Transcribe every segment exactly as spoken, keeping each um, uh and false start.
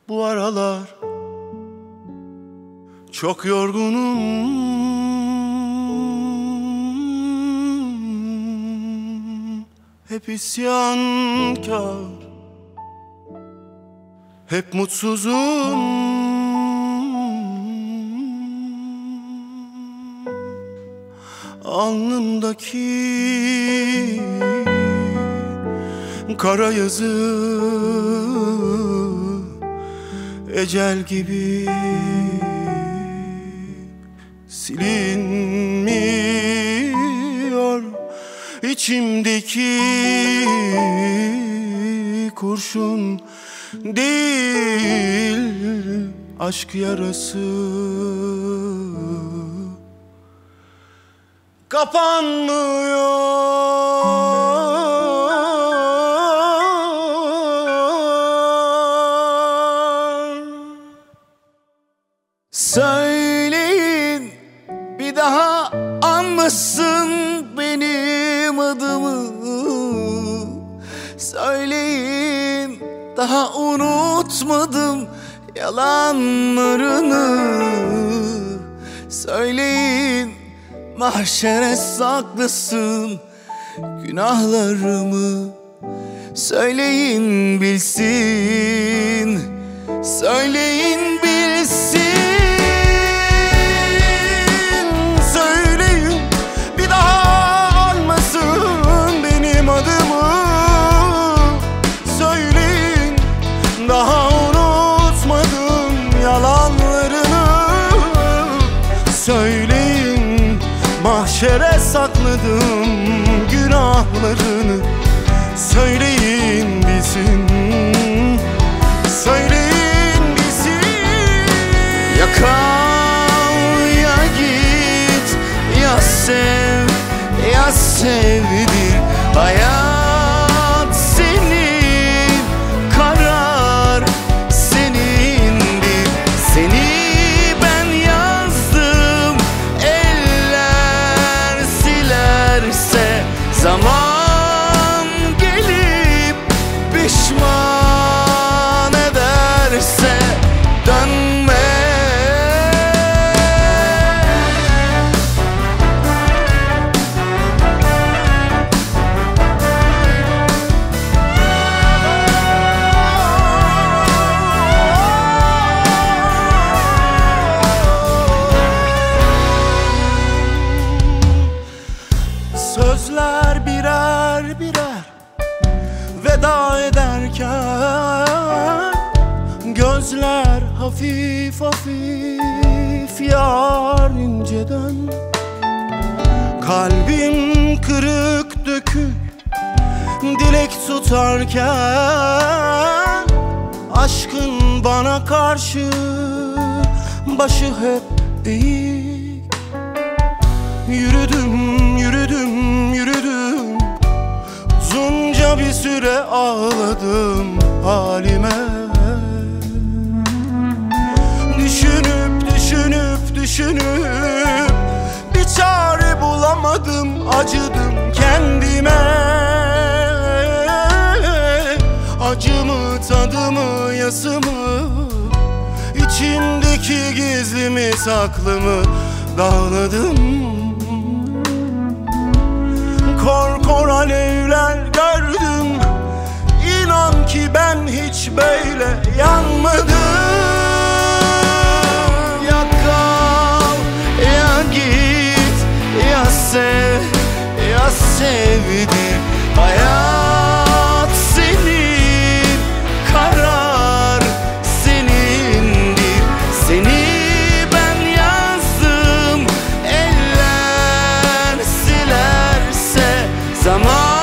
bu aralar çok yorgunum. Hep isyankar, hep mutsuzum. Alnımdaki kara yazı ecel gibi silinmiyor. İçimdeki kurşun değil, aşk yarası kapanmıyor. Söyleyin, bir daha anmasın benim adımı. Söyleyin, daha unutmadım yalanlarını. Söyleyin, mahşere saklasın günahlarımı. Söyleyin bilsin, söyleyin bilsin. Söyleyin, bir daha almasın benim adımı. Söyleyin, daha unutmadım yalanlarını. Söyleyin, mahşere sakladım günahlarını. Söyleyin bilsin, söyleyin bilsin. Ya kal ya git, ya sev ya sevdir. Hayat senin, karar senindir. Seni ben yazdım, eller silerse zaman gelip pişman ederse dönme. Sözler birer birer veda ederken, gözler hafif hafif yar inceden. Kalbim kırık dökük dilek tutarken, aşkın bana karşı başı hep eğik. Yürüdüm, yürüdüm, yürüdüm, uzunca bir süre ağladım halime. Düşünüp, düşünüp, düşünüp bir çare bulamadım, acıdım kendime. Acımı, tadımı, yasımı, içimdeki gizlimi, saklımı dağladım. Kor kor alevler gördüm, İnan ki ben hiç böyle yanmadım. Ya kal ya git, ya sev ya sevdir. Hayat senin, karar senindir. Seni ben yazdım, eller silerse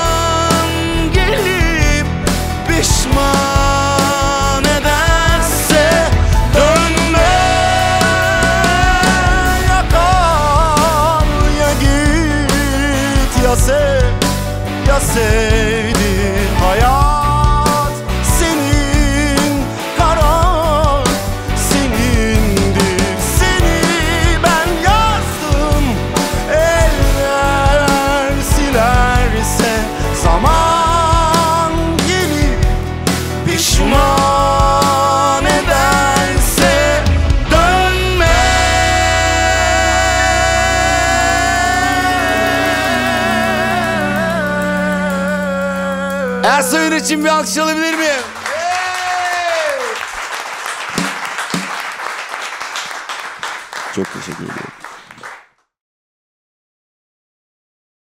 zaman gelip pişman ederse için bir alkış alabilir miyim? Çok teşekkür ederim.